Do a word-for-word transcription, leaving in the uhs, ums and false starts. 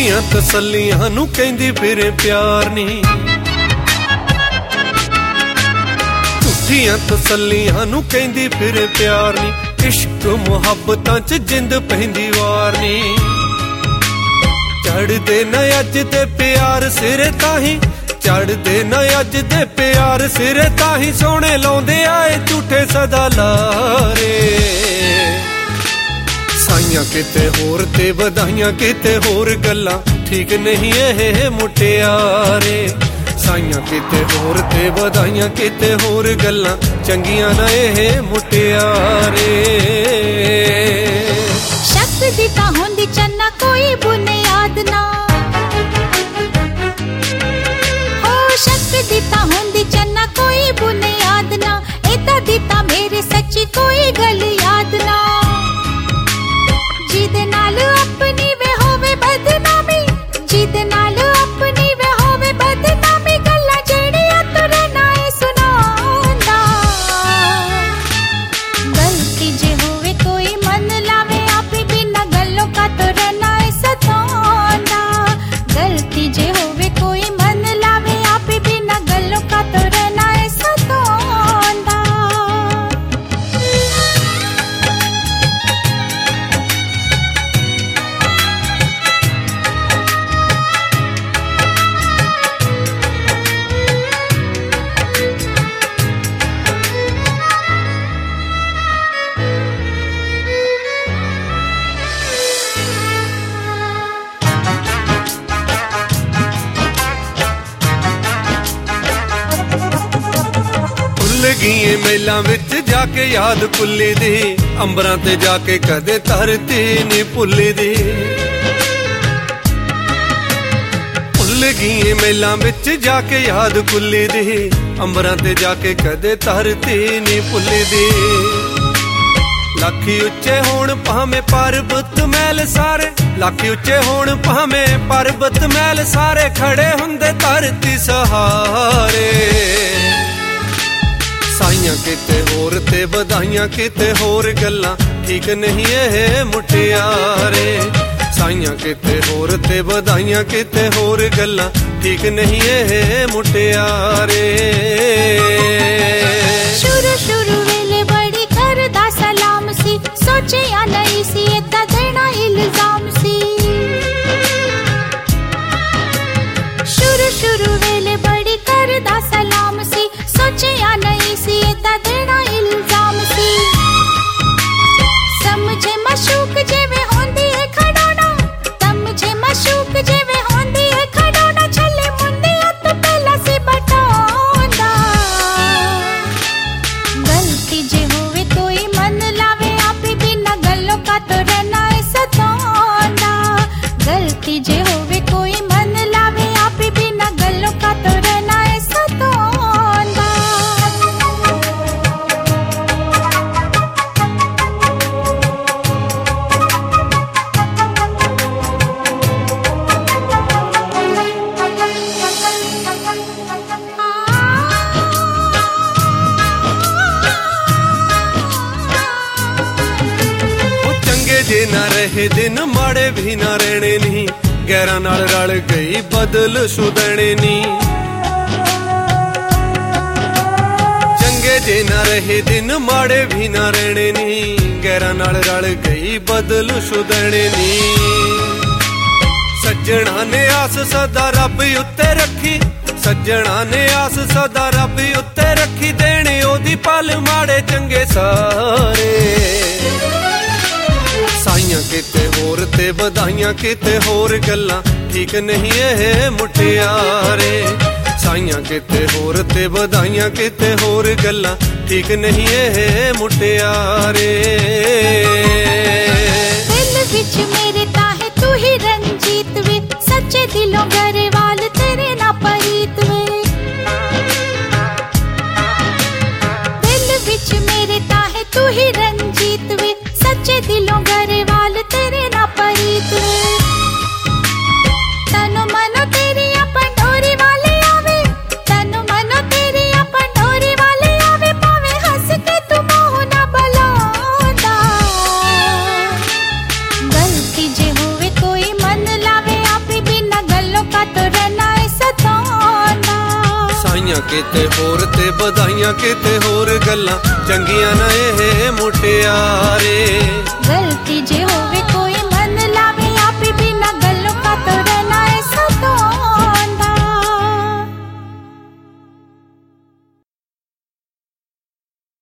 झूठियां तसल्लियां नू कहंदी फिरे प्यार नी, झूठियां तसल्लियां नू कहंदी फिरे प्यार नी। इश्क मुहब्बतां च जिंद पैंदी वार नी, चढ़दे न अज दे प्यार सिरे ताही, चढ़दे न अज दे प्यार सिरे ताही। सोने लाउंदे आए झूठे सदा लारे, साइयां किते होर ते बधाइयां किते होर गल्लां, ठीक नहीं एह मुटियारे। साइयां किते होर ते बधाइयां किते होर गल्लां, चंगियां ना एह मुटियारे। शक दी तां हुंदी चन्ना कोई बुनियाद ना, हो शक दी तां हुंदी चन्ना कोई बुनियाद ना। इदा दी तां मेरे सच्ची कोई गल याद ना, जिदे नाल अपनी वे होवे बदनामी, जिदे नाल अपनी वे होवे बदनामी। गल्लां जेड़ियां तुरे ना ए सुनांदा, गलती जे होवे कोई मन लावे आपे, बिना गल्लों का तुरे ना ए सतांदा। गलती जे होवे कोई मन लावे आपे, बिना गल्लों का तुरे ना ए सतांदा। गईए मेलां विच जाके याद भुल्ली दी, अंबरां ते जाके कदे धरती नी भुल्ली दी। भुल गईए मेलां विच जाके याद भुल्ली दी, अंबरां ते जाके कदे धरती नी भुल्ली दी। लाखी उच्चे होण भावें पर्वत महल सारे, लाखी उच्चे होण भावें पर्वत महल सारे, खड़े हुंदे धरती सहारे। साइयां किते होर ते बधाइयां किते होर गल्लां, ठीक नहीं एह मुटियारे। साइयां किते होर ते बधाइयां किते होर गल्लां, ठीक नहीं एह मुटियारे। शुरू शुरू वेले बड़ी करदा सलाम सी, सोचिया नहीं सी इदा देना इल्जाम सी। शुरू शुरू वेले बड़ी करदा सलाम सी, सोचिया नहीं सी इदा देना इल्जाम सी। समझे मशूक जिवें होंदी है खड़ोना, समझे मशूक जिवें होंदी है खड़ोना। छले मुंडिया तो पहला सी बटांदा, गलती जे होवे कोई मन लावे आपे, बिना गल्लों का तो रहना है सतांदा। गलती जे होवे कोई मन लावे आपे, बिना गल्लों का तो रहना है सतांदा। जे ना रहे दिन माड़े भी ना रहने नी, गैरां नाल रल गई बदल सुधने नी। चंगे जे ना रहे दिन माड़े भी ना रहने नी, गैरां नाल रल गई बदल सुधने नी। सज्जणा ने आस सदा रब उत्ते रखी, सज्जणा ने आस सदा रब उत्ते रखी। देने ओदी पल माड़े चंगे सारे। साइयां किते होर ते बधाइयां किते होर गल्लां, ठीक नहीं एह मुटियारे। साइयां किते होर ते बधाइयां किते होर गल्लां, ठीक नहीं एह मुटियारे। दिल विच मेरे ताहे तू ही रंजीत वे, सच्चे दिलों गरेवाल तेरे ना परीत वे। दिल विच मेरे ताहे तू ही रंजीत वे, सच्चे दिलों गरेवाल तेरे ना परीत वे। तनो मनो तेरी पंडोरी वाले आवे, तनो मनो तेरी पंडोरी वाले आवे। पावे हंस के तू मोह ना बलांदा, गलती जे होवे कोई मन लावे आपे, ਕਿਤੇ ਹੋਰ ਤੇ ਵਧਾਈਆਂ ਕਿਤੇ ਹੋਰ ਗੱਲਾਂ ਚੰਗੀਆਂ ਨਾ ਇਹ ਮੁੱਠਿਆਰੇ।